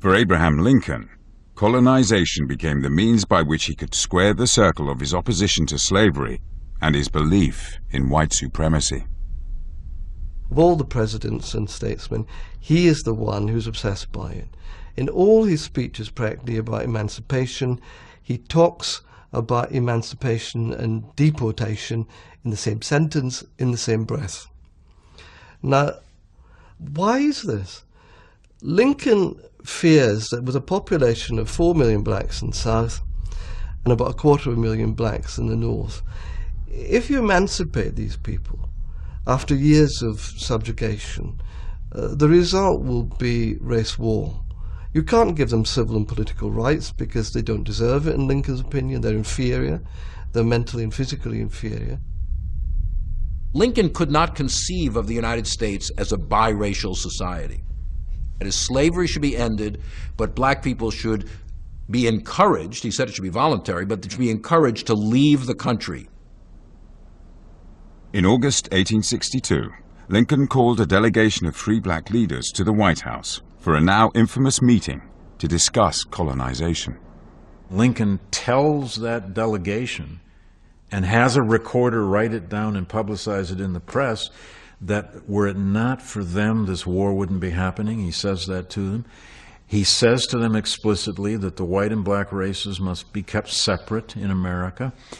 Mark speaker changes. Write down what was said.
Speaker 1: For Abraham Lincoln, colonization became the means by which he could square the circle of his opposition to slavery and his belief in white supremacy.
Speaker 2: Of all the presidents and statesmen, he is the one who's obsessed by it. In all his speeches practically about emancipation, he talks about emancipation and deportation in the same sentence, in the same breath. Now, why is this? Lincoln fears that with a population of 4 million blacks in the South and about 250,000 blacks in the North, if you emancipate these people after years of subjugation, the result will be race war. You can't give them civil and political rights because they don't deserve it, in Lincoln's opinion. They're inferior. They're mentally and physically inferior.
Speaker 3: Lincoln could not conceive of the United States as a biracial society. That is, slavery should be ended, but black people should be encouraged, he said it should be voluntary, but they should be encouraged to leave the country.
Speaker 1: In August 1862, Lincoln called a delegation of free black leaders to the White House for a now infamous meeting to discuss colonization.
Speaker 4: Lincoln tells that delegation, and has a recorder write it down and publicize it in the press, that were it not for them, this war wouldn't be happening. He says that to them. He says to them explicitly that the white and black races must be kept separate in America.